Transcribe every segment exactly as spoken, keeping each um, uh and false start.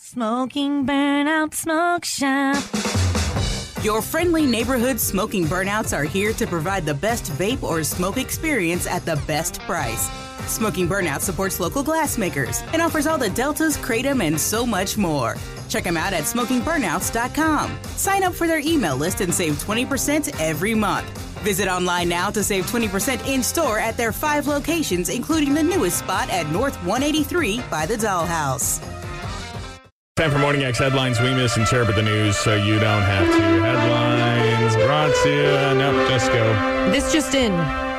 Smoking Burnout Smoke Shop. Your friendly neighborhood smoking burnouts are here to provide the best vape or smoke experience at the best price. Smoking Burnout supports local glassmakers and offers all the Deltas, Kratom, and so much more. Check them out at smoking burnouts dot com. Sign up for their email list and save twenty percent every month. Visit online now to save twenty percent in-store at their five locations, including the newest spot at North one eighty-three by the Dollhouse. Time for Morning X headlines. We misinterpret the news so you don't have to. Headlines brought to you. Nope, just go. This just in.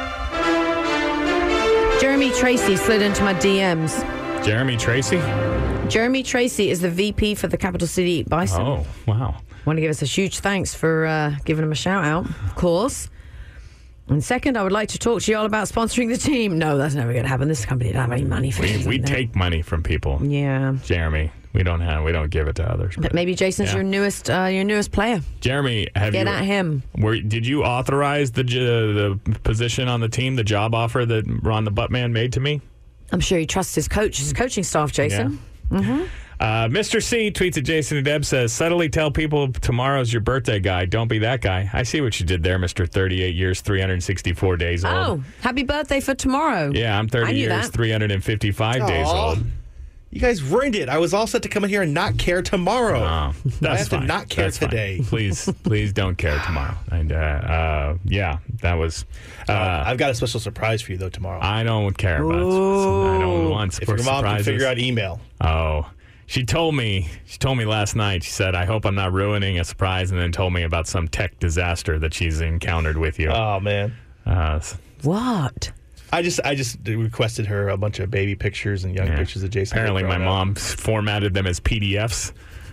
Jeremy Tracy slid into my D Ms. Jeremy Tracy? Jeremy Tracy is the V P for the Capital City Bison. Oh, wow. Want to give us a huge thanks for uh, giving him a shout out, of course. And second, I would like to talk to you all about sponsoring the team. No, that's never going to happen. This company doesn't have any money for We, it. we take money from people. Yeah. Jeremy, we don't have. We don't give it to others. But maybe Jason's yeah. your newest, uh, your newest player. Jeremy, have Get you, at him. Were, did you authorize the the position on the team, the job offer that Ron the Buttman made to me? I'm sure he trusts his coach, his coaching staff, Jason. Yeah. Mm-hmm. Uh, Mister C tweets at Jason and Deb, says, subtly tell people tomorrow's your birthday guy. Don't be that guy. I see what you did there, Mister thirty-eight years, three hundred sixty-four days old. Oh, happy birthday for tomorrow. Yeah, I'm thirty years, that. three hundred fifty-five Aww. days old. You guys ruined it. I was all set to come in here and not care tomorrow. Oh, that's I have fine. to not care That's fine. today. Please, please don't care tomorrow. And uh, uh, yeah, that was. Uh, Uh, I've got a special surprise for you, though, tomorrow. I don't care about. I don't want if your mom surprises. can figure out email. Oh. She told me, she told me last night, she said, I hope I'm not ruining a surprise, and then told me about some tech disaster that she's encountered with you. Oh, man. Uh, What? I just I just requested her a bunch of baby pictures and young yeah. pictures of Jason. Apparently my growing up. mom formatted them as P D Fs.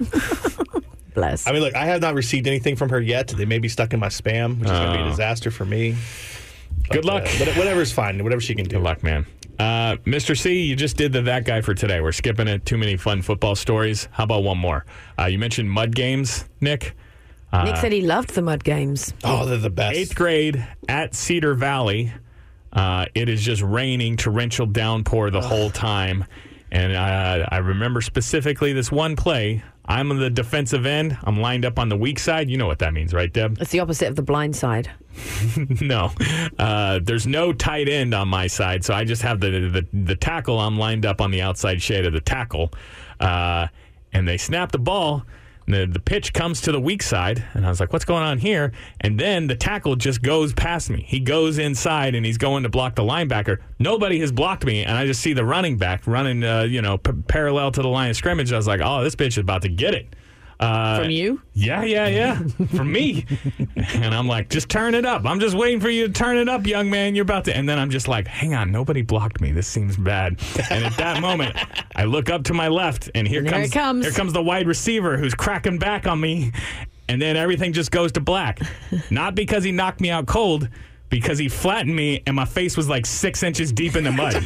Bless. I mean, look, I have not received anything from her yet. They may be stuck in my spam, which is going to be a Oh. disaster for me. Good But, luck. Uh, what- whatever's fine. Whatever she can do. Good luck, man. Uh, Mister C, you just did the that guy for today. We're skipping it. Too many fun football stories. How about one more? Uh, you mentioned mud games, Nick. Uh, Nick said he loved the mud games. Oh, they're the best. Eighth grade at Cedar Valley. Uh, it is just raining, torrential downpour the whole time. And uh, I remember specifically this one play. I'm on the defensive end. I'm lined up on the weak side. You know what that means, right, Deb? It's the opposite of the blind side. No. Uh, there's no tight end on my side, so I just have the, the, the tackle. I'm lined up on the outside shade of the tackle. Uh, and they snap the ball. The, the pitch comes to the weak side, and I was like, what's going on here? And then the tackle just goes past me. He goes inside, and he's going to block the linebacker. Nobody has blocked me, and I just see the running back running, uh, you know, p- parallel to the line of scrimmage. I was like, oh, this bitch is about to get it. Uh, From you? Yeah, yeah, yeah. From me. And I'm like, just turn it up. I'm just waiting for you to turn it up, young man. You're about to. And then I'm just like, hang on, nobody blocked me. This seems bad. And at that moment, I look up to my left, and here And there comes, it comes. here comes the wide receiver who's cracking back on me. And then everything just goes to black. Not because he knocked me out cold, because he flattened me, and my face was like six inches deep in the mud.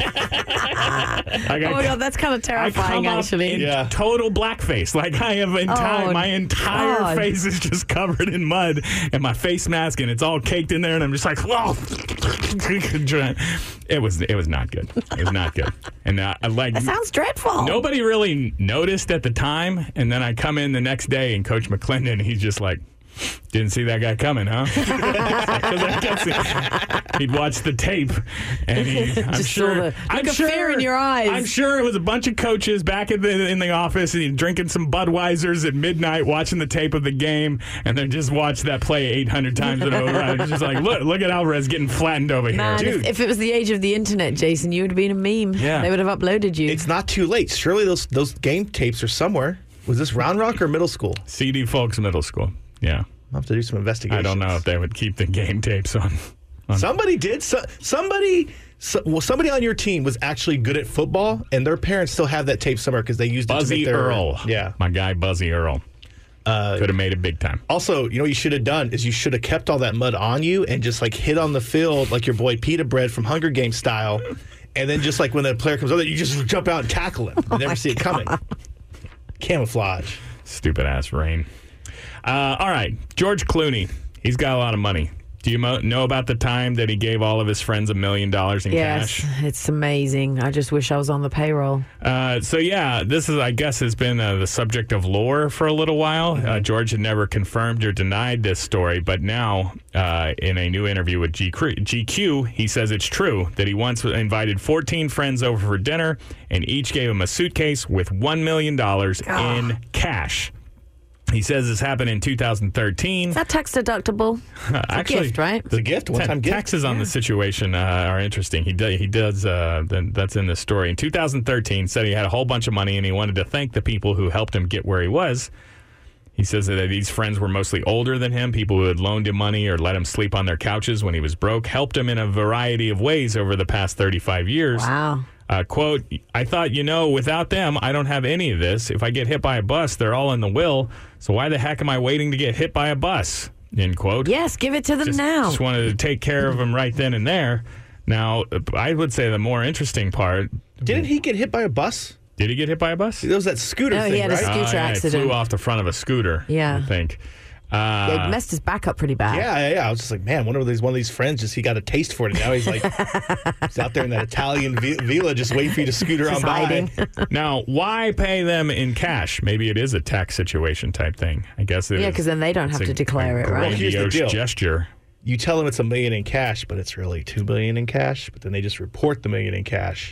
Like Oh I- my God, that's kind of I come terrifying, up actually. in Yeah. total blackface. Like I have entire Oh, my entire God. face is just covered in mud, and my face mask, and it's all caked in there, and I'm just like, whoa. It was it was not good. It was not good, and uh, I like. That sounds dreadful. Nobody really noticed at the time, and then I come in the next day, and Coach McClendon, he's just like, didn't see that guy coming, huh? 'Cause I kept seeing- he'd watch the tape, and he, I'm Just sure, saw the look I'm of sure, fear in your eyes. I'm sure it was a bunch of coaches back in the in the office, and he's drinking some Budweisers at midnight, watching the tape of the game, and then just watch that play eight hundred times in a row. I was just like, look, look at Alvarez getting flattened over Man, here, if, dude. if it was the age of the internet, Jason, you would have been a meme. Yeah. They would have uploaded you. It's not too late. Surely those those game tapes are somewhere. Was this Round Rock or middle school? C D Folks Middle School. Yeah, I'll have to do some investigation. I don't know if they would keep the game tapes on. on Somebody did. So, somebody, so, well, somebody on your team was actually good at football, and their parents still have that tape somewhere because they used it to Buzzy make their Earl. Yeah. My guy, Buzzy Earl. Uh, Could have made it big time. Also, you know what you should have done is you should have kept all that mud on you and just like hit on the field like your boy Pita Bread from Hunger Games style, and then just like when the player comes over, you just jump out and tackle him. You never see it coming. Camouflage. Stupid ass rain. Uh, all right, George Clooney. He's got a lot of money. Do Do you mo- know about the time that he gave all of his friends a million dollars in Yes, cash? it's amazing. I just wish I was on the payroll. Uh, so, yeah, this is, I guess, has been uh, the subject of lore for a little while. Uh, George had never confirmed or denied this story, but now, uh, in a new interview with G Q, he says it's true that he once invited fourteen friends over for dinner, and each gave him a suitcase with one million dollars in cash. He says this happened in two thousand thirteen. Is that tax deductible? It's Actually, a gift, right? It's a gift, one-time gift. Taxes on the situation uh, are interesting. He does. He does. Uh, then that's in this story. In two thousand thirteen, said he had a whole bunch of money and he wanted to thank the people who helped him get where he was. He says that these friends were mostly older than him, people who had loaned him money or let him sleep on their couches when he was broke, helped him in a variety of ways over the past thirty-five years. Wow. Uh, quote, I thought, you know, without them, I don't have any of this. If I get hit by a bus, they're all in the will. So why the heck am I waiting to get hit by a bus? End quote. Yes, give it to them Just, now. just wanted to take care of him right then and there. Now, I would say the more interesting part. Didn't he get hit by a bus? Did he get hit by a bus? There was that scooter No, he thing, had a right? scooter Uh, yeah, accident. He flew off the front of a scooter. Yeah. I think. Uh, Yeah, it messed his back up pretty bad. Yeah, yeah, yeah. I was just like, man, one of these one of these friends just he got a taste for it. And now he's like, he's out there in that Italian vi- villa, just waiting for you to scooter Just on by. hiding. Now, why pay them in cash? Maybe it is a tax situation type thing. I guess it Yeah, is. 'cause then they don't It's have a- to declare a it, right? Well, here's the grandiose deal. gesture. You tell them it's a million in cash, but it's really two million in cash. But then they just report the million in cash.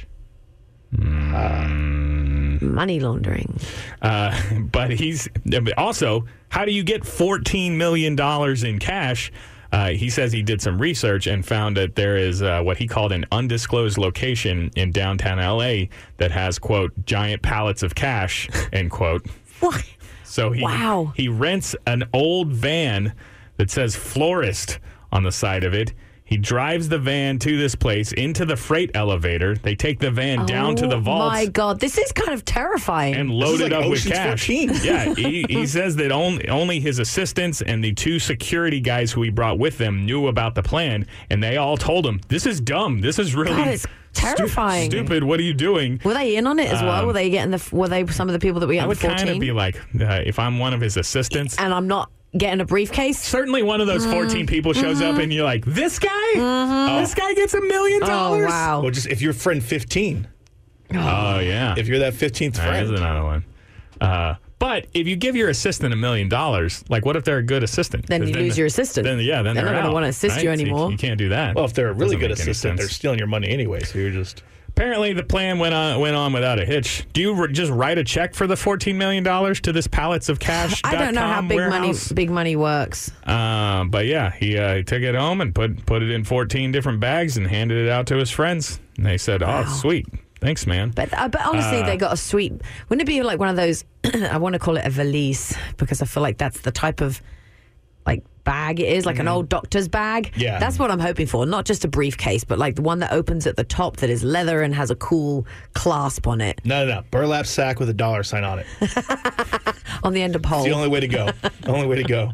Money laundering. Uh, but he's also, how do you get fourteen million dollars in cash? Uh, he says he did some research and found that there is uh, what he called an undisclosed location in downtown L A that has, quote, giant pallets of cash, end quote. What? So he, Wow. he rents an old van that says florist on the side of it. He drives the van to this place into the freight elevator. They take the van down to the Oh, vaults my God. This is kind of terrifying. and This load is it like up with Ocean's cash. fourteen. Yeah, he, he says that only only his assistants and the two security guys who he brought with them knew about the plan, and they all told him, "This is dumb. This is really God, it's terrifying. stu- stupid. What are you doing?" Were they in on it as well? Um, Were they getting the? Were they some of the people that we I got would the kind of fourteen? be like, uh, if I'm one of his assistants. And I'm not getting a briefcase. Certainly, one of those fourteen people shows up, and you're like, "This guy, Oh, this guy gets a million Oh dollars." wow! Or just if you're friend fifteen, Oh yeah. if you're that fifteenth There's friend. another one. Uh, but if you give your assistant a million dollars, like what if they're a good assistant? Then 'Cause you lose your assistant. Then yeah, then They're they're, not gonna out, wanna assist right? you So anymore. you can't do that. Well, if they're a really Doesn't good make any assistant, they're sense. stealing your money anyway. So you're just. Apparently, the plan went on went on without a hitch. Do you r- just write a check for the fourteen million dollars to this pallets of cash? I don't know how big money big money works. Uh, but yeah, he, uh, he took it home and put put it in fourteen different bags and handed it out to his friends. And they said, "Oh, sweet, thanks, man." But uh, but honestly, Uh, they got a sweet. Wouldn't it be like one of those? I want to call it a valise because I feel like that's the type of like bag it is, like an old doctor's bag. Yeah. That's what I'm hoping for. Not just a briefcase, but like the one that opens at the top that is leather and has a cool clasp on it No, no, no. Burlap sack with a dollar sign on it. on the end of pole. It's the only way to go. The only way to go.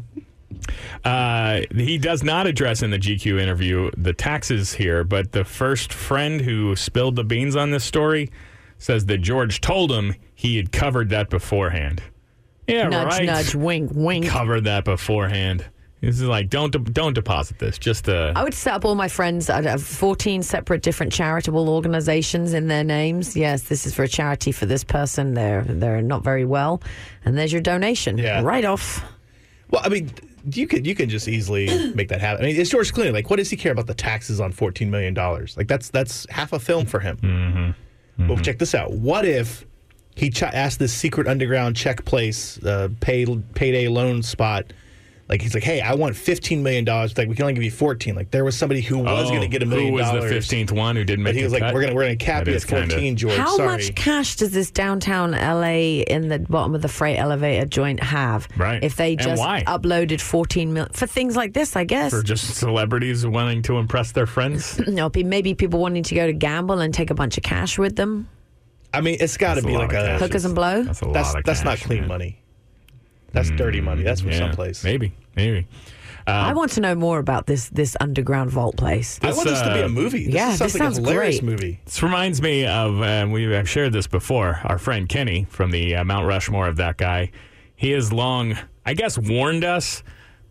Uh, he does not address in the G Q interview the taxes here, but the first friend who spilled the beans on this story says that George told him he had covered that beforehand. Yeah, nudge, right. nudge, wink, wink. Covered that beforehand. This is like don't de- don't deposit this. Just uh, I would set up all my friends. I'd have fourteen separate different charitable organizations in their names. Yes, this is for a charity for this person. They're they're not very well, and there's your donation. Yeah. Right off. Well, I mean, you could you could just easily make that happen. I mean, it's George Clooney. Like, what does he care about the taxes on fourteen million dollars? Like, that's that's half a film for him. Mm-hmm. Well, check this out. What if he ch- asked this secret underground check place, uh, pay payday loan spot? Like, he's like, hey, I want fifteen million dollars. Like, we can only give you fourteen. Like, there was somebody who was oh, going to get a million who was dollars. the fifteenth one who didn't But make he the was like, cut? we're going to we're gonna cap That you is at kinda- fourteen, George. How Sorry. much cash does this downtown L A in the bottom of the freight elevator joint have? Right. If they And just why? uploaded fourteen million for things like this, I guess. For just celebrities wanting to impress their friends? no, be- maybe people wanting to go to gamble and take a bunch of cash with them. I mean, it's got to That's a be lot like of a cash. Hookers and blow. That's a that's lot of that's not cash, clean man. money. That's dirty money. That's from Yeah, someplace. Maybe, maybe. I want to know more about this this underground vault place. I want this to be uh, a movie. This yeah, sounds this like sounds a hilarious great. movie. This reminds me of, and we have shared this before, our friend Kenny from the uh, Mount Rushmore of that guy. He has long, I guess, warned us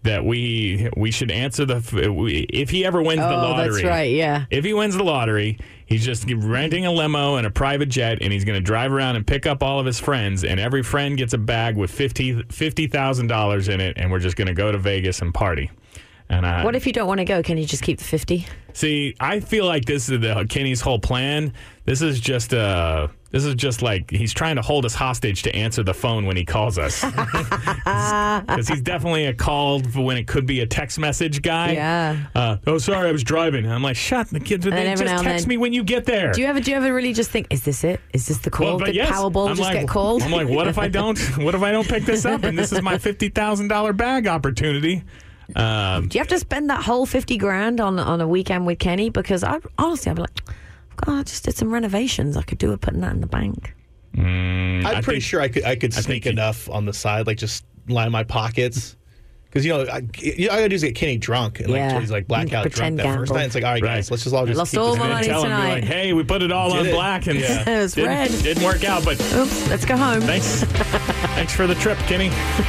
that we we should answer the if he ever wins the Oh, lottery. that's right, yeah. If he wins the lottery, he's just renting a limo and a private jet, and he's going to drive around and pick up all of his friends, and every friend gets a bag with fifty thousand dollars in it, and we're just going to go to Vegas and party. And I, What if you don't want to go? Can you just keep the fifty? See, I feel like this is the Kenny's whole plan. This is just uh this is just like he's trying to hold us hostage to answer the phone when he calls us. Because he's definitely a call when it could be a text message guy. Yeah. Uh, oh, sorry, I was driving. And I'm like, shut the kid. then every Just now and text then- me when you get there. Do you ever do you ever really just think, is this it? Is this the call? Well, but Did yes, Powerball I'm just like, get called? I'm like, what if I don't? What if I don't pick this up? And this is my fifty thousand dollar bag opportunity. Um, Do you have to spend that whole fifty grand on on a weekend with Kenny? Because I honestly, I'd be like, God, I just did some renovations. I could do with putting that in the bank. I'm I pretty think- sure I could I could I sneak think you- enough on the side, like just line my pockets. Because, you know, I, you know, all I gotta do is get Kenny drunk and like Yeah. till he's like blackout Pretend drunk that first gamble. night. It's like, all right, Right. guys, let's just all just Lost keep all this my in. money. tell him, be tonight. like, hey, we put it all Did on it. black and Yeah. It was didn't, red. didn't work out. But Oops, let's go home. thanks, thanks for the trip, Kenny.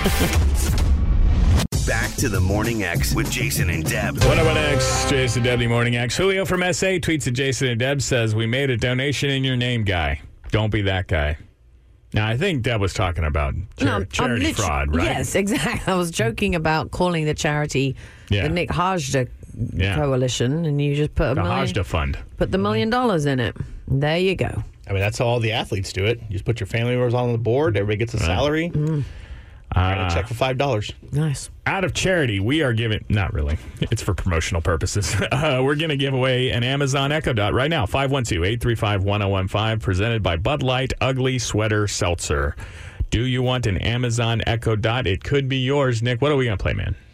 Back to the Morning X with Jason and Deb. What up, X? Jason W. Morning X. Julio from S A tweets at Jason and Deb, says, we made a donation in your name, guy. Don't be that guy. Now, I think Deb was talking about char- No, I'm charity lit- fraud, right? Yes, exactly. I was joking about calling the charity Yeah. the Nick Hajda Yeah. Coalition, and you just put a The million, Hajda Fund. put the million dollars in it. There you go. I mean, that's how all the athletes do it. You just put your family members on the board. Everybody gets a salary. Write a check for five dollars. Nice. Out of charity, we are giving, not really, it's for promotional purposes. Uh, we're going to give away an Amazon Echo Dot right now, five one two, eight three five, one oh one five, presented by Bud Light Ugly Sweater Seltzer. Do you want an Amazon Echo Dot? It could be yours. Nick, what are we going to play, man?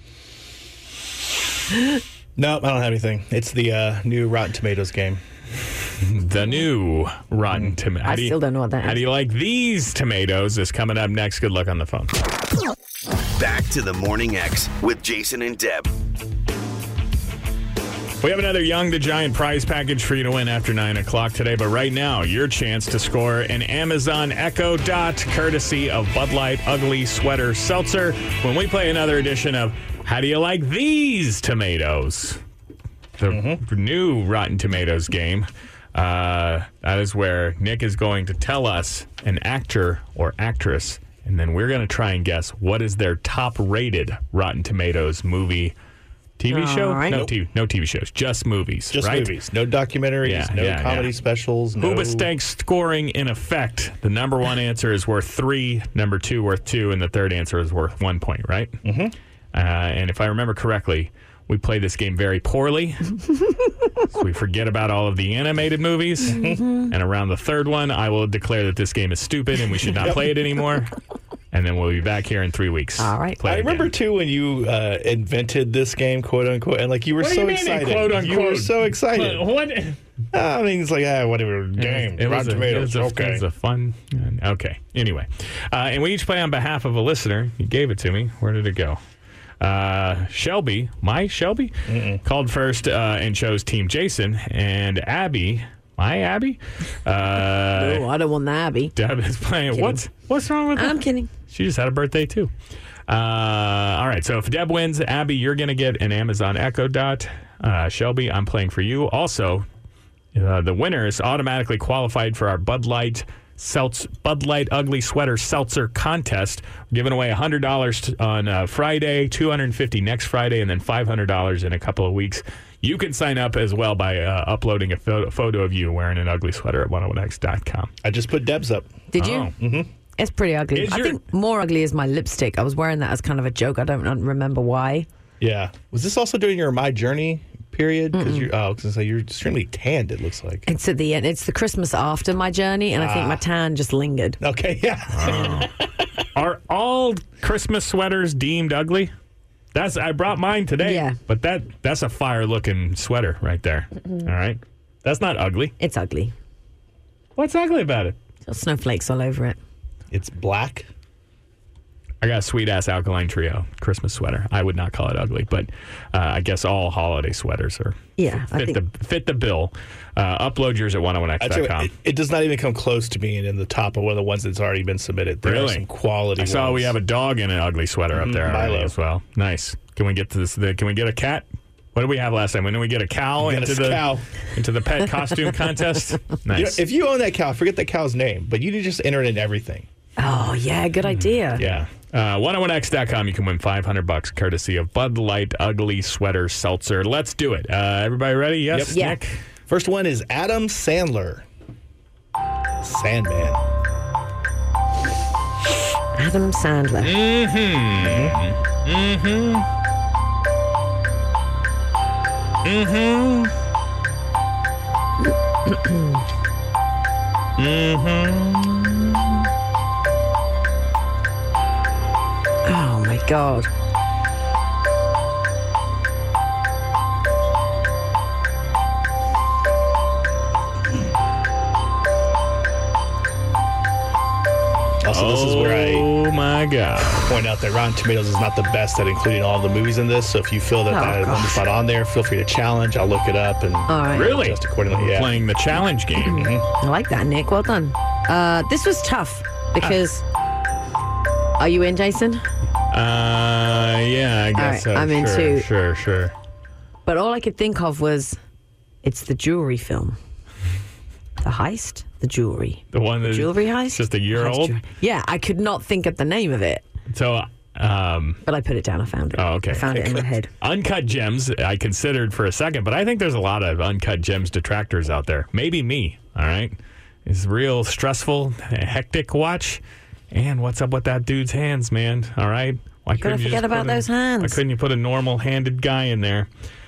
No, I don't have anything. It's the uh, new Rotten Tomatoes game. The new Rotten Tomato. I still don't know what that How is. do you like these tomatoes? Is coming up next. Good luck on the phone. Back to the Morning X with Jason and Deb. We have another Young the Giant prize package for you to win after nine o'clock today. But right now, your chance to score an Amazon Echo Dot, courtesy of Bud Light Ugly Sweater Seltzer, when we play another edition of How Do You Like These Tomatoes? The Mm-hmm. new Rotten Tomatoes game. Uh, that is where Nick is going to tell us an actor or actress, and then we're going to try and guess what is their top-rated Rotten Tomatoes movie, T V All show? right. No, Nope. T V, no T V shows, just movies. Just right? movies. No documentaries. Yeah, no yeah, comedy yeah. specials. No. Hooba Stank scoring in effect. The number one answer is worth three, number two worth two, and the third answer is worth one point, right? Mm-hmm. Uh, and if I remember correctly, we play this game very poorly. So we forget about all of the animated movies. Mm-hmm. And around the third one, I will declare that this game is stupid and we should not play it anymore. And then we'll be back here in three weeks. All right. Play I remember again. too when you uh, invented this game, quote unquote, and like you were What do so you mean, excited. quote, You were unquote? so excited. What? I mean, it's like ah, whatever game. It was, Rotten a, it, Tomatoes. was a, okay. it was a fun. Okay. Anyway, uh, and we each play on behalf of a listener. You gave it to me. Where did it go? Uh, Shelby, my Shelby, Mm-mm. called first uh, and chose Team Jason, and Abby, my Abby. Uh, Oh, I don't want the Abby. Deb is playing. Kidding. What's what's wrong with that? I'm kidding. She just had a birthday too. Uh, all right, so if Deb wins, Abby, you're going to get an Amazon Echo Dot. Uh, Shelby, I'm playing for you. Also, uh, the winner is automatically qualified for our Bud Light Seltz, Bud Light Ugly Sweater Seltzer contest. We're giving away one hundred dollars on uh, Friday, two hundred fifty dollars next Friday, and then five hundred dollars in a couple of weeks. You can sign up as well by uh, uploading a photo, photo of you wearing an ugly sweater at one oh one x dot com. I just put Deb's up. Did you? Oh. Mm-hmm. It's pretty ugly. Is I your- think more ugly is my lipstick. I was wearing that as kind of a joke. I don't remember why. Yeah. Was this also during your My Journey period? Because you, oh, because so you're extremely tanned. It looks like. It's at the end. It's the Christmas after my journey, and I think my tan just lingered. Okay. Yeah. Are all Christmas sweaters deemed ugly? That's I brought mine today. Yeah. But that that's a fire looking sweater right there. All right. That's not ugly. It's ugly. What's ugly about it? Got snowflakes all over it. It's black. I got a sweet-ass Alkaline Trio Christmas sweater. I would not call it ugly, but uh, I guess all holiday sweaters are Yeah, I fit, think- the, fit the bill. Uh, upload yours at one oh one x I tell dot you com. what, it, it does not even come close to being in the top of one of the ones that's already been submitted. There are Really? some quality I saw ones. we have a dog in an ugly sweater up there already Milo. as well. Nice. Can we get to this? The, can we get a cat? What did we have last time? When did we get a cow We got into a the cow. into the pet costume contest? You know, Nice. if you own that cow, forget that cow's name, but you need to just enter it in everything. Oh, yeah, good idea. Yeah. Uh, one oh one x dot com, you can win five hundred bucks courtesy of Bud Light Ugly Sweater Seltzer. Let's do it. Uh, everybody ready? Yes, Yep. Yeah. Nick? First one is Adam Sandler. Sandman. Adam Sandler. Oh, my God. Also, this is where I Oh, my God. point out that Rotten Tomatoes is not the best at including all the movies in this. So if you feel that Oh, that one is not on there, feel free to challenge. I'll look it up and All right. Really? adjust accordingly. We're Yeah. playing the challenge game. I like that, Nick. Well done. Uh, this was tough because. Are you in, Jason? Uh, yeah, I guess right, so. I'm in sure, too. Sure, sure. But all I could think of was it's the jewelry film. The heist? The jewelry. The one that's Jewelry heist? just a year Heist old. jewelry. Yeah, I could not think of the name of it, So, um, but I put it down. I found it. Oh, okay. I found it in my head. Uncut Gems, I considered for a second, but I think there's a lot of Uncut Gems detractors out there. Maybe me, all right? It's real stressful, hectic watch. And what's up with that dude's hands, man? All right? Why gotta couldn't you forget just about put a- those hands. Why couldn't you put a normal-handed guy in there?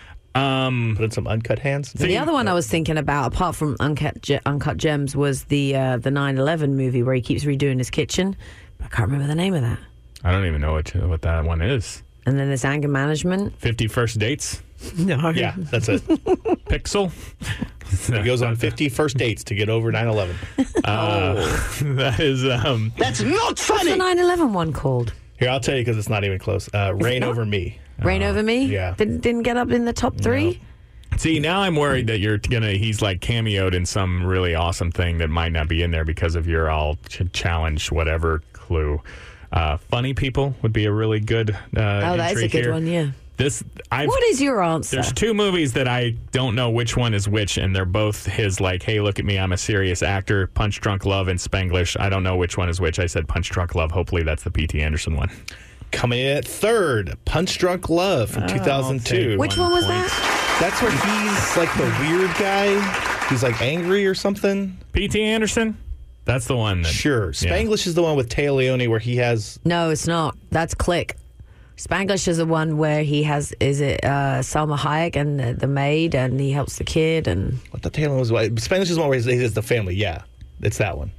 Um, Put in some uncut hands. The other one I was thinking about, apart from Uncut, Ge- Uncut Gems, was the uh, the nine eleven movie where he keeps redoing his kitchen. But I can't remember the name of that. I don't even know what what that one is. And then there's Anger Management. fifty First Dates? No. Yeah, that's it. Pixel? He goes on fifty first dates to get over nine eleven. Uh, that is, um, That's not What's funny. the nine eleven one called? Here, I'll tell you because it's not even close. Uh, Rain not? Over Me. Rain Over Me? yeah. Didn't, didn't get up in the top three? see, now I'm worried that you're gonna, he's like cameoed in some really awesome thing that might not be in there because of your all ch- challenge, whatever clue. Uh, funny People would be a really good, uh, Oh, that is entry a good here. one, yeah. This, I've, What is your answer? There's two movies that I don't know which one is which, and they're both his, like, hey, look at me, I'm a serious actor, Punch Drunk Love and Spanglish. I don't know which one is which. I said Punch Drunk Love. Hopefully that's the P T Anderson one. Coming in at third, Punch Drunk Love from two thousand two. take Which one was that? That's where he's like the weird guy. He's like angry or something. P T Anderson? That's the one. That, Sure. Yeah. Spanglish is the one with Taya Leone where he has. No, it's not. That's Click. Spanglish is the one where he has, is it uh, Salma Hayek and the, the maid, and he helps the kid, and What the Taya Leone was? Spanglish is the one where he has the family. Yeah. It's that one.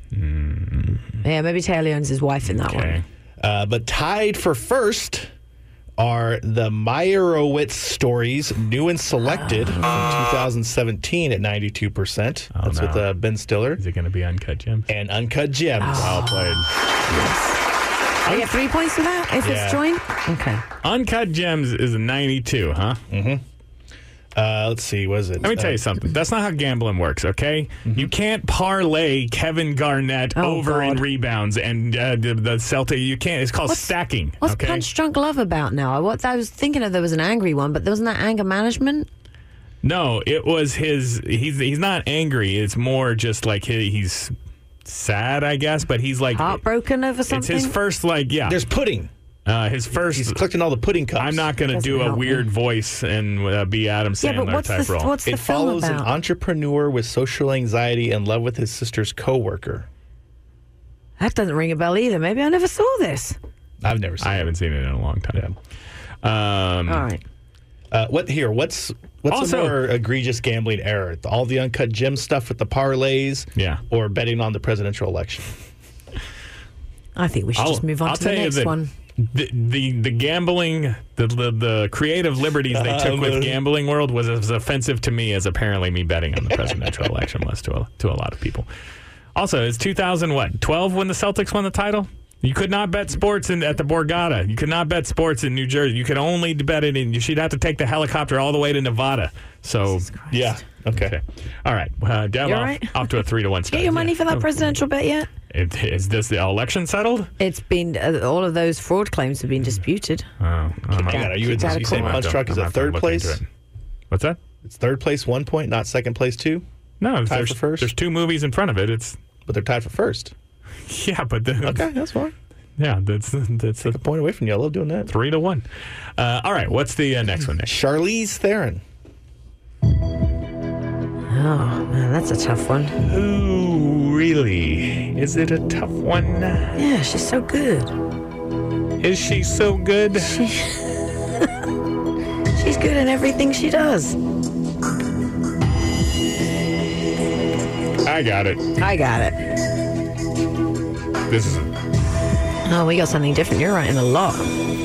yeah, maybe Taylor Leone's his wife in that Okay. one. Uh, but tied for first are the Meyerowitz stories, new and selected from two thousand seventeen at ninety-two percent. That's no. with uh, Ben Stiller. Is it going to be Uncut Gems? And Uncut Gems. Well played. I get three points for that if Yeah. it's joint? Okay. Uncut Gems is a ninety-two, huh? Uh, let's see, what is it? Let me tell Uh, you something. That's not how gambling works, okay? You can't parlay Kevin Garnett Oh, over in God. rebounds and uh, the, the Celtic. You can't. It's called What's- stacking. What's okay? Punch Drunk Love about now? I, what, I was thinking of there was an angry one, but there wasn't that Anger Management? No, it was his. He's he's not angry. It's more just like he, he's sad, I guess. But he's like Heartbroken over It's something? his first, like, yeah. There's pudding. Uh, his first. He's collecting all the pudding cups. I'm not going to Doesn't do a help weird me. voice and uh, be Adam Yeah, Sandler but what's type the, role. what's the It film follows an about? entrepreneur with social anxiety in love with his sister's coworker. That doesn't ring a bell either. Maybe I never saw this. I've never seen I it. haven't seen it in a long time. Um, All right. Uh, what here? What's what's Also- a more egregious gambling error? All the Uncut Gem stuff with the parlays, Yeah. or betting on the presidential election? I think we should just move on I'll to the tell you next that one. The, the the gambling, the, the the creative liberties they took with gambling world was as offensive to me as apparently me betting on the presidential election was to a, to a lot of people. Also, it's two thousand what twelve when the Celtics won the title. You could not bet sports in, at the Borgata. You could not bet sports in New Jersey. You could only bet it in. You should have to take the helicopter all the way to Nevada. So, Yeah. Okay. okay. All right. Uh, Deb, You off, all right? off to a three to one start. Get your money Yeah. for that presidential bet yet? It, is this the election settled? It's been uh, all of those fraud claims have been disputed. Oh, I'm Hang not- on, are you, Kicked out you of say court. Punch Truck is I'm a not third gonna look place? into it. What's that? It's third place, one point, not second place, two. No, Tied there's, for first? there's two movies in front of it. It's But they're tied for first. yeah, but the, Okay, that's fine. yeah, that's that's a Take a point away from you. I love doing that. three to one. Uh, all right, what's the uh, next one, Nick? Charlize Theron. Oh, man, that's a tough one. Ooh, really? Is it a tough one? Yeah, she's so good. Is she so good? She's good in everything she does. I got it. I got it. This is Oh, we got something different. You're writing a lot.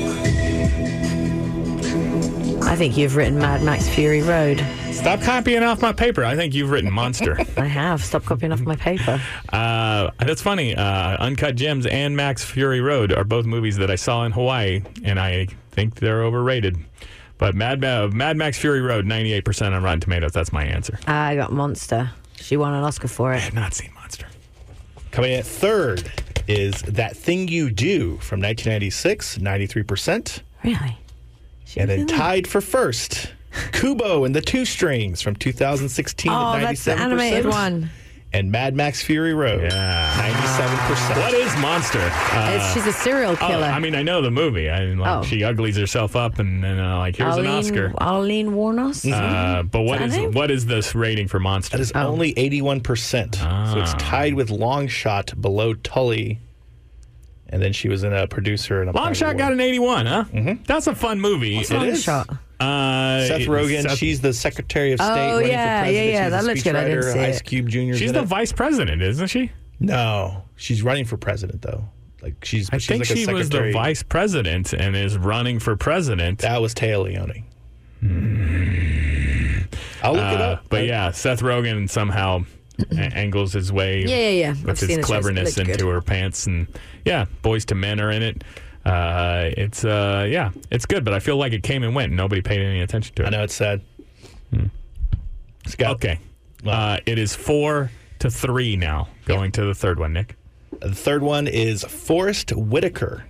I think you've written Mad Max Fury Road. stop copying off my paper. I think you've written Monster. I have. Stop copying off my paper. Uh, that's funny. Uh, Uncut Gems and Max Fury Road are both movies that I saw in Hawaii, and I think they're overrated. But Mad, Ma- Mad Max Fury Road, ninety-eight percent on Rotten Tomatoes. That's my answer. I got Monster. She won an Oscar for I it. have not seen Monster. Coming in at third is That Thing You Do from nineteen ninety-six, ninety-three percent. Really? She And was then in that? tied for first, Kubo and the Two Strings from two thousand sixteen Oh, at that's the ninety-seven percent. animated one. And Mad Max Fury Road, Yeah. ninety-seven percent. What is Monster? Uh, It's, she's a serial oh, killer. I mean, I know the movie. I mean, like, Oh. she uglies herself up, and then uh, like, here's an Oscar. Arlene Warnos? Uh, but what Is is that her name? what is this rating for Monster? That is Oh. only eighty-one percent. So it's tied with Long Shot below Tully. And then she was in a producer and a Long pilot Shot got award. an eighty-one, huh? Mm-hmm. That's a fun movie. It Long is. Shot. Uh, Seth it- Rogen, Seth- she's the Secretary of State. Oh, running yeah, for yeah, president. yeah, She's that a looks good. I didn't speechwriter. see Ice it. Cube Junior's she's in the it. vice president, isn't she? No, she's running for president though. Like she's. I she's think like a she was the secretary. vice president and is running for president. That was Taya Leone. I'll look it Uh, up. but yeah, Seth Rogen somehow a- angles his way Yeah, yeah, yeah. I've with seen his the shows. It cleverness looked into good. her pants, and yeah, Boys to Men are in it. Uh, it's uh, yeah, it's good, but I feel like it came and went, and nobody paid any attention to it. I know it's sad. Scott. Okay, uh, it is four to three now. Going to the third one, Nick. The third one is Forrest Whitaker.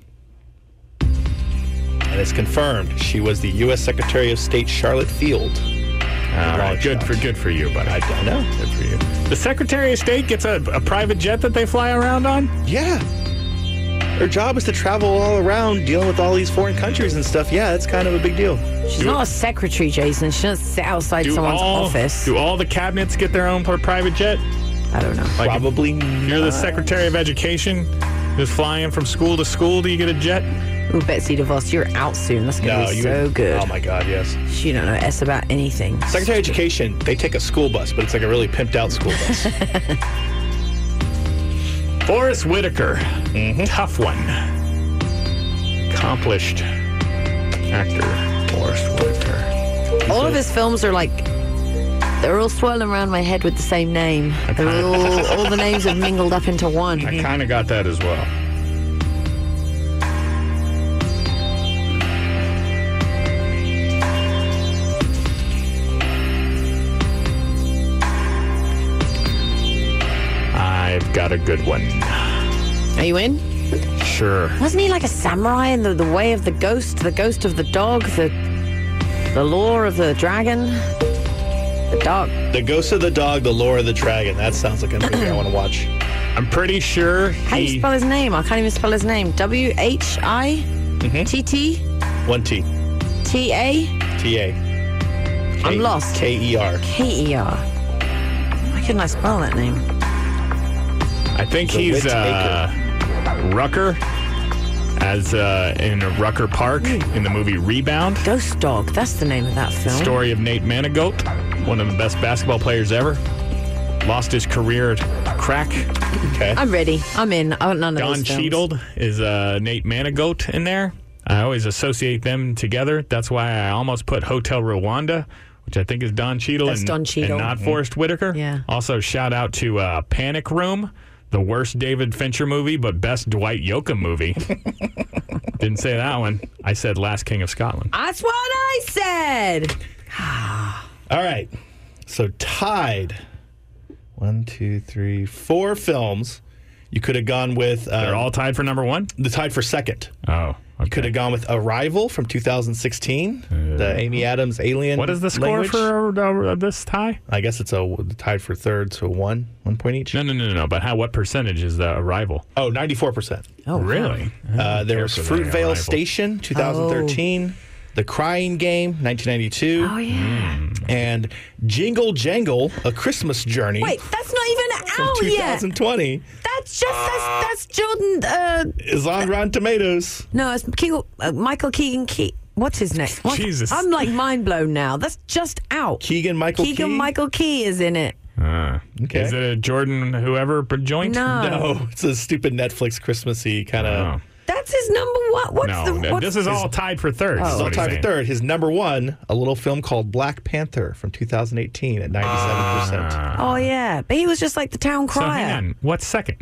And it's confirmed she was the U S Secretary of State Charlotte Field. Uh, Long good shot. for good for you, buddy. I, I know. Good for you. The Secretary of State gets a, a private jet that they fly around on. Yeah. Her job is to travel all around dealing with all these foreign countries and stuff. Yeah, it's kind of a big deal. She's Do- not a secretary, Jason. She doesn't sit outside Do someone's all office. do all the cabinets get their own private jet? I don't know. Like if Probably you're the Secretary of Education, just flying from school to school. Do you get a jet? Ooh, Betsy DeVos, you're out soon. That's going to No, be you so good. Oh my God, yes. She don't know S about anything. Secretary of Education, they take a school bus, but it's like a really pimped out school bus. Forrest Whitaker, Mm-hmm. tough one. Accomplished actor, Forrest Whitaker. All of his films are like, they're all swirling around my head with the same name. They're all, all the names have mingled up into one. I kind of got that as well. I've got a good one. Are you in? Sure. Wasn't he like a samurai in the, the way of the ghost, the ghost of the dog, the the lore of the dragon, the dog? The Ghost of the Dog, The Lore of the Dragon. That sounds like a movie I want to watch. I'm pretty sure How do you he. spell his name? I can't even spell his name. W H I T T One T. T A T A. I'm lost. K E R. K E R. Why couldn't I spell that name? I think The he's Whitaker. uh, Rucker, as uh, in Rucker Park in the movie Rebound. Ghost Dog. That's the name of that film. Story of Nate Manigault, one of the best basketball players ever. Lost his career at crack. Okay. I'm ready. I'm in. I want none of Don those films. Cheadle is uh, Nate Manigault in there. I always associate them together. That's why I almost put Hotel Rwanda, which I think is Don Cheadle, That's and, Don Cheadle. and not Forrest Whitaker. Yeah. Also, shout out to uh, Panic Room, the worst David Fincher movie, but best Dwight Yoakam movie. Didn't say that one. I said Last King of Scotland. That's what I said. All right. So tied. One, two, three, four films. You could have gone with... Uh, They're all tied for number one? The tied for second. Oh, okay. You could have gone with Arrival from two thousand sixteen. Uh, the Amy Adams Alien What is the score language. for uh, this tie? I guess it's a tied for third, so one. One point each. No, no, no, no. But how? What percentage is the Arrival? Oh, ninety-four percent. Oh, Really? Uh, there care was for that Fruitvale Arrival. Station, twenty thirteen. The Crying Game, nineteen ninety-two. Oh, yeah. And Jingle Jangle, A Christmas Journey. Wait, that's not even from out yet. twenty twenty. That's just, that's, that's Jordan, uh, Is on Rotten Tomatoes. no, it's King, uh, Michael Keegan Key. What's his name? What? Jesus. I'm like mind blown now. That's just out. Keegan Michael Keegan Key? Michael Key is in it. Uh, Okay. Is it a Jordan whoever joint? No. No, it's a stupid Netflix Christmassy kind of. Oh. That's his number one. What's No, the, th- what's this is all tied for third. Oh. is It's all what he's tied for saying. third. His number one, a little film called Black Panther from two thousand eighteen at ninety-seven percent. Oh, yeah. But he was just like the town So crier. hang on. What's second?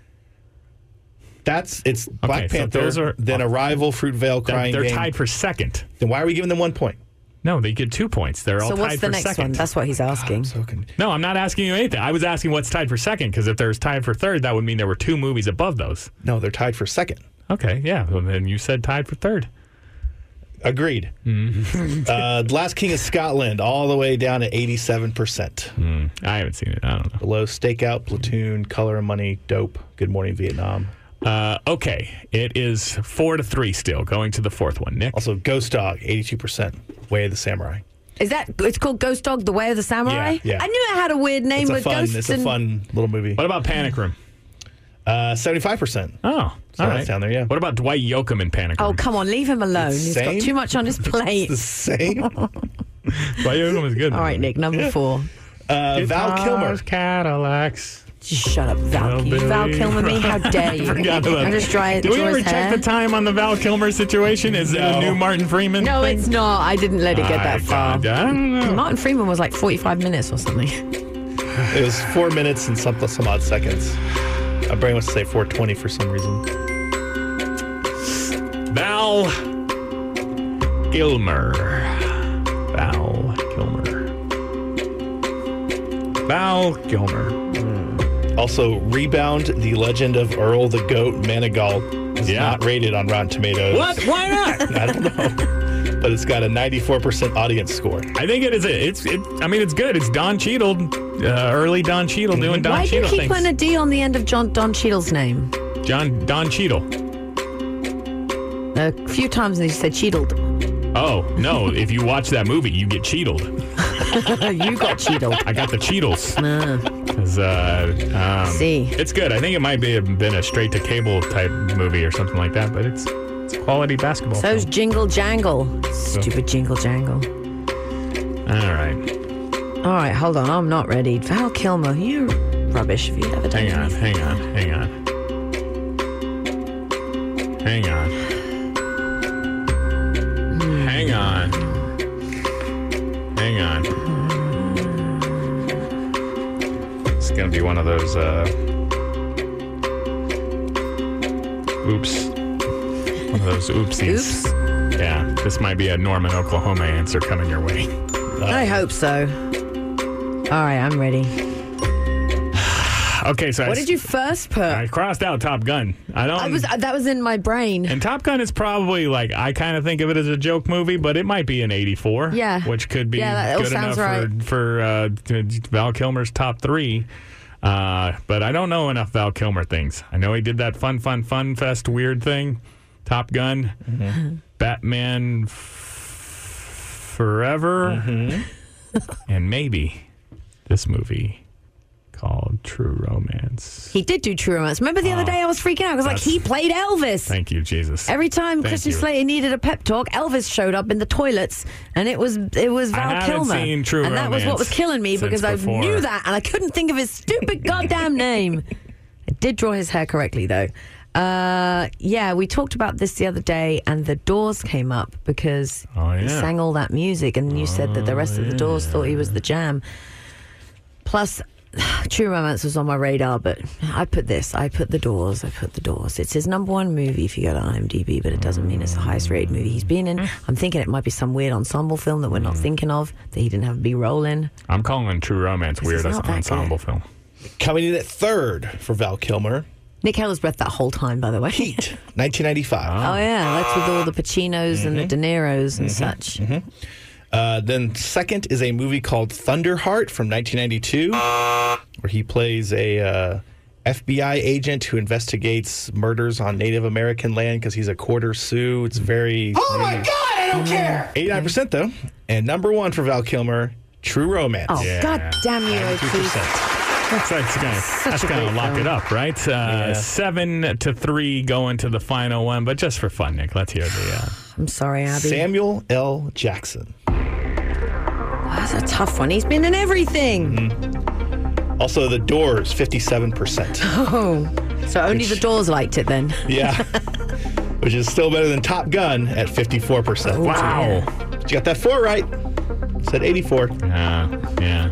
That's it's Black so Panther. those are- then Arrival, Fruitvale, They're, Crying they're Game. tied for second. Then why are we giving them one point? No, they get two points. They're all So tied what's the for next second. one? That's what he's asking. So con- No, I'm not asking you anything. I was asking what's tied for second, because if there's tied for third, that would mean there were two movies above those. no, they're tied for second. Okay, yeah. Well, then you said tied for third. Agreed. uh, Last King of Scotland, all the way down to eighty-seven percent. Mm, I haven't seen it. I don't know. Below Stakeout, Platoon, Color and Money, Dope, Good Morning Vietnam. Uh, okay, it is four to three still, going to the fourth one. Nick? Also, Ghost Dog, eighty-two percent. Way of the Samurai. Is that, it's called Ghost Dog, The Way of the Samurai? Yeah, yeah. I knew it had a weird name It's a with fun, ghosts it's a and... fun little movie. What about Panic Room? Uh, seventy-five percent. Oh, So all that's right. down there, yeah. What about Dwight Yoakam in Panic Room? Oh, come on, leave him alone. It's He's same? got too much on his plate. The same. Dwight Yoakam is good. All right, Nick, number four. Uh, Val Kilmer. Guitars, Cadillacs. Just shut up, Val. Well, You Val Billy. Kilmer me? How dare you? Forgot about I just dry, Did we draw ever his check hair. the time on the Val Kilmer situation? Is it a No. new Martin Freeman? No, thing? it's not. I didn't let it get that I- far. I don't know. Martin Freeman was like forty-five minutes or something. It was four minutes and some, some odd seconds. My brain wants to say four twenty for some reason. Val Kilmer. Val Kilmer. Val Kilmer. Also, Rebound, The Legend of Earl the Goat Manigault is Yeah. not rated on Rotten Tomatoes. What? Why not? I don't know. But it's got a ninety-four percent audience score. I think it is. A, it's. It, I mean, it's good. It's Don Cheadle, uh, early Don Cheadle doing Don Why do you Cheadle keep things. putting a D on the end of John Don Cheadle's name? John Don Cheadle. A few times they said Cheadled. Oh no! If you watch that movie, you get Cheadled. You got Cheadled. I got the Cheadles. 'Cause, uh, um, See. it's good. I think it might be have been a straight to cable type movie or something like that, but it's it's quality basketball. So's film. Jingle Jangle. Stupid Jingle Jangle. All right. All right, hold on. I'm not ready. Val Kilmer, you rubbish. Have you ever done Hang on, anything? hang on, hang on. Hang on. Hang on. Hang on. It's going to be one of those, uh... Oops. One of those oopsies. Oops. Yeah, this might be a Norman, Oklahoma answer coming your way. I hope so. All right, I'm ready. Okay, so I, What did you first put? I crossed out Top Gun. I don't... I was that was in my brain. And Top Gun is probably like, I kind of think of it as a joke movie, but it might be an eighty-four. Yeah. Which could be Yeah, that all good enough sounds for, for uh, Val Kilmer's top three. Uh, but I don't know enough Val Kilmer things. I know he did that Fun, Fun, Fun Fest weird thing. Top Gun. Mm-hmm. Batman f- Forever. Mm-hmm. And maybe this movie called True Romance. He did do True Romance. Remember the other day I was freaking out? I was like, That's- he played Elvis. Thank you, Jesus. Every time Thank Christian you. Slater needed a pep talk, Elvis showed up in the toilets, and it was it was I Val haven't Kilmer. seen True and that was what Romance was killing me since because I before. knew that, and I couldn't think of his stupid goddamn name. I did draw his hair correctly, though. Uh, yeah, we talked about this the other day, and the Doors came up because Oh, he yeah. sang all that music, and you said that the rest of the Doors thought he was the Jam. Plus, True Romance was on my radar, but I put this. I put The Doors. I put The Doors. It's his number one movie if you go to IMDb, but it doesn't mean it's the highest rated movie he's been in. I'm thinking it might be some weird ensemble film that we're not thinking of, that he didn't have a B-roll in. I'm calling True Romance This weird is as not an that ensemble good. film. Coming in at third for Val Kilmer, Nick Heller's breath that whole time, by the way. Heat, nineteen ninety-five. Oh, yeah. That's with all the Pacinos and the De Niros and such. Uh, then second is a movie called Thunderheart from nineteen ninety-two, where he plays a uh, F B I agent who investigates murders on Native American land because he's a quarter Sioux. It's very... Oh my God, I don't care. eighty-nine percent though. And number one for Val Kilmer, True Romance. Oh, Yeah. God damn you, ninety-two Oakley. percent. That's, that's gonna, that's a gonna great lock film. it up, right? Uh, Yeah. Seven to three going to the final one, but just for fun, Nick, let's hear the... Uh, I'm sorry, Abby. Samuel L. Jackson. That's a tough one. He's been in everything. Also, The Doors, fifty-seven percent. Oh, so only the Doors liked it then. Yeah. Which is still better than Top Gun at fifty-four percent. wow. But you got that four right. Said eighty-four. Uh, yeah.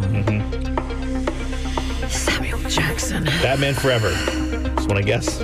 Samuel Jackson. Batman Forever. Just want to guess.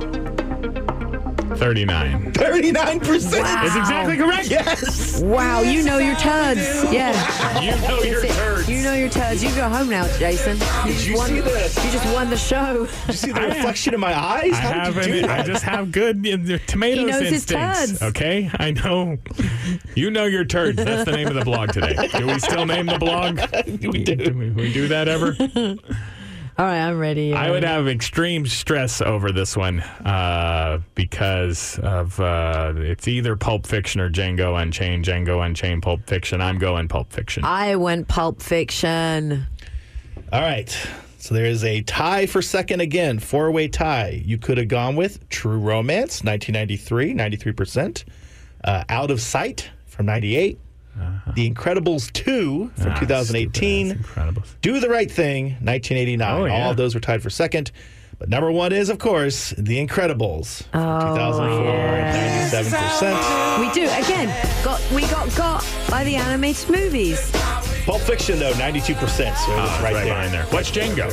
thirty-nine. thirty-nine percent. It's exactly correct. Yes. Wow, you know your turds. Yeah. You know your turds. You know your turds. You go home now, Jason. You just you won. see this? You just won the show. Did you see the reflection in my eyes? I How did have you do an, that? I just have good uh, tomatoes He knows his instincts. turds. Okay, I know. You know your turds. That's the name of the blog today. Do we still name the blog? we do. Do we, we do that ever? All right, I'm ready. I would have extreme stress over this one uh, because of uh, it's either Pulp Fiction or Django Unchained. Django Unchained, Pulp Fiction. I'm going Pulp Fiction. I went Pulp Fiction. All right. So there is a tie for second again, four-way tie. You could have gone with True Romance, nineteen ninety-three, ninety-three percent. Uh, Out of Sight from ninety-eight. Uh-huh. The Incredibles two from Ah, twenty eighteen. stupid ass Incredibles. Do the Right Thing, nineteen eighty-nine. Oh, yeah. All of those were tied for second. But number one is, of course, The Incredibles from Oh, two thousand four, ninety-seven percent. We do again. Got we got got by the animated movies. Pulp Fiction, though, ninety-two percent. So it was Ah, right, right there. behind there. What's Django?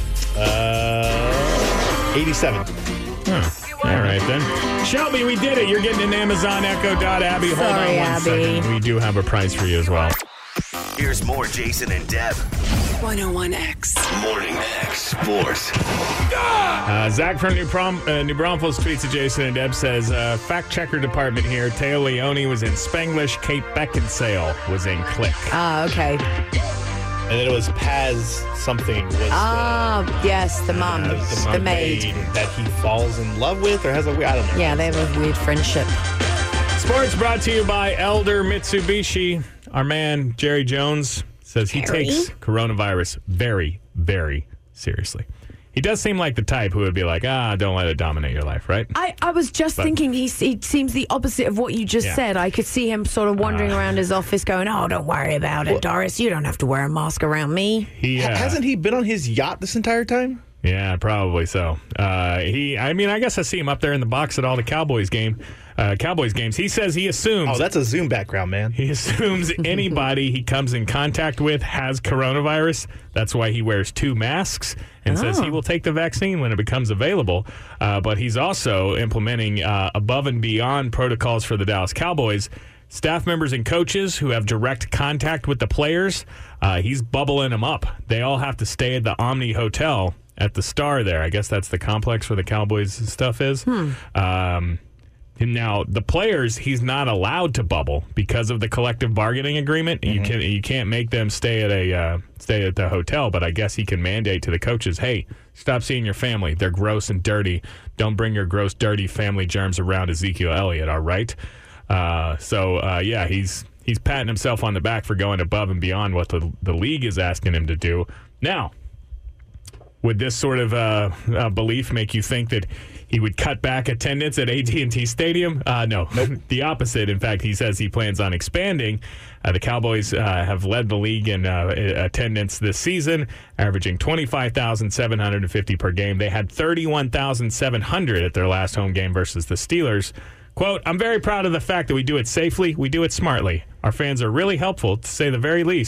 Uh, eighty-seven. Oh, all right then. Shelby, we did it. You're getting an Amazon Echo dot Abby. Hold Sorry, on one Abby. second. We do have a prize for you as well. Here's more Jason and Deb. one oh one X. Morning X Sports. Uh, Zach from New, Prom- uh, New Braunfels tweets at Jason and Deb says, uh, fact checker department here. Teo Leone was in Spanglish. Kate Beckinsale was in Click. Ah, okay. And then it was Paz something was the- Ah, yes, the mum, the, the, the maid. that he falls in love with or has a I don't know. Yeah, they have a weird friendship. Sports brought to you by Elder Mitsubishi. Our man, Jerry Jones, says he Jerry? takes coronavirus very, very seriously. He does seem like the type who would be like, ah, don't let it dominate your life, right? I, I was just But- thinking he, he seems the opposite of what you just Yeah. said. I could see him sort of wandering Uh. around his office going, oh, don't worry about it, Doris. You don't have to wear a mask around me. He Ha- uh, Hasn't he been on his yacht this entire time? Yeah, probably so. Uh, he, I mean, I guess I see him up there in the box at all the Cowboys game, uh, Cowboys games. He says he assumes Oh, that's a Zoom background, man. he assumes anybody he comes in contact with has coronavirus. That's why he wears two masks and says he will take the vaccine when it becomes available. Uh, but he's also implementing uh, above and beyond protocols for the Dallas Cowboys. Staff members and coaches who have direct contact with the players, uh, he's bubbling them up. They all have to stay at the Omni Hotel at the Star there. I guess that's the complex where the Cowboys stuff is. Um, and now the players, he's not allowed to bubble because of the collective bargaining agreement. You can you can't make them stay at a uh, stay at the hotel. But I guess he can mandate to the coaches, hey, stop seeing your family. They're gross and dirty. Don't bring your gross, dirty family germs around Ezekiel Elliott. All right. Uh, so uh, yeah, he's he's patting himself on the back for going above and beyond what the the league is asking him to do. Now, would this sort of uh, uh, belief make you think that he would cut back attendance at A T and T Stadium? Uh, no, the opposite. In fact, he says he plans on expanding. Uh, the Cowboys uh, have led the league in uh, attendance this season, averaging twenty-five thousand seven hundred fifty per game. They had thirty-one thousand seven hundred at their last home game versus the Steelers. Quote, I'm very proud of the fact that we do it safely. We do it smartly. Our fans are really helpful, to say the very least.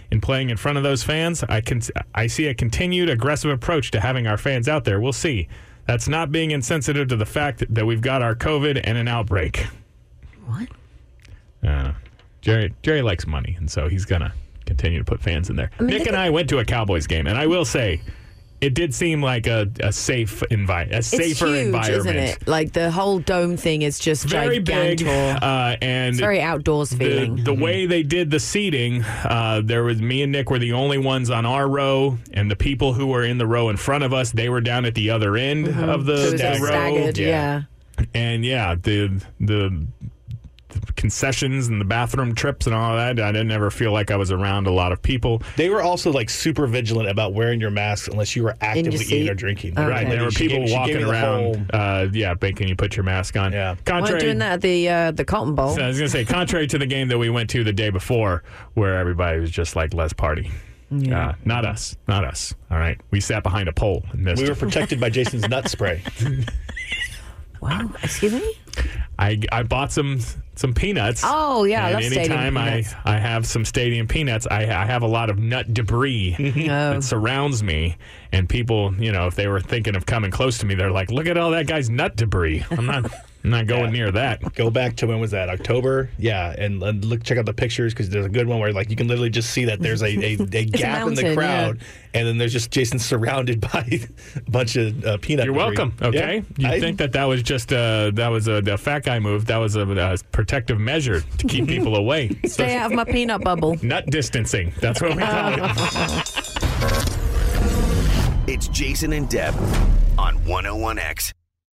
in playing in front of those fans, I can I see a continued aggressive approach to having our fans out there. We'll see. That's not being insensitive to the fact that we've got our COVID and an outbreak. What? Uh, Jerry Jerry likes money, and so he's going to continue to put fans in there. I mean, Nick and I went to a Cowboys game, and I will say, it did seem like a, a safe envi- a safer it's huge, environment. Isn't it? Like the whole dome thing is just very gigantor. big, uh, and it's very outdoors the, feeling. The way they did the seating, uh, there was me and Nick were the only ones on our row, and the people who were in the row in front of us, they were down at the other end mm-hmm. of the, so it was the like row. Staggered, yeah. yeah. And yeah, the the. concessions and the bathroom trips and all that, I didn't ever feel like I was around a lot of people. They were also like super vigilant about wearing your mask unless you were actively eating or drinking. Okay. Right, there were she people gave, walking around, uh, yeah, making you put your mask on. Yeah, contrary, weren't doing that at the uh, the Cotton Bowl. So I was gonna say, contrary to the game that we went to the day before, where everybody was just like, "Let's party." Yeah. Uh, not us, not us. All right, we sat behind a pole and missed. We were protected by Jason's nut spray. Wow, excuse me? I, I bought some some peanuts. Oh, yeah, I and love stadium anytime I, peanuts. I have some stadium peanuts, I, I have a lot of nut debris Oh. that surrounds me. And people, you know, if they were thinking of coming close to me, they're like, look at all that guy's nut debris. I'm not I'm not going Yeah. near that. Go back to when was that? October? Yeah, and, and look, check out the pictures because there's a good one where like you can literally just see that there's a, a, a gap a in the mountain, crowd, yeah. and then there's just Jason surrounded by a bunch of uh, peanut. You're debris. welcome. Okay, Yeah. you I- think that that was just uh, that was a, a fat guy move? That was a, a protective measure to keep people away. Stay out of my peanut bubble. Nut distancing. That's what we call it. It's Jason and Deb on one oh one X.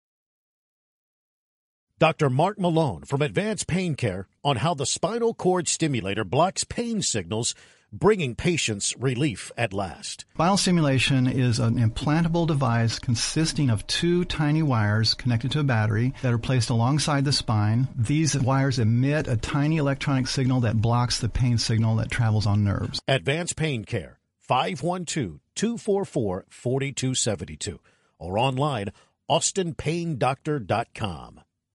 Doctor Mark Malone from Advanced Pain Care on how the spinal cord stimulator blocks pain signals, bringing patients relief at last. Spinal stimulation is an implantable device consisting of two tiny wires connected to a battery that are placed alongside the spine. These wires emit a tiny electronic signal that blocks the pain signal that travels on nerves. Advanced Pain Care, five one two, two four four, four two seven two, or online, austin pain doctor dot com.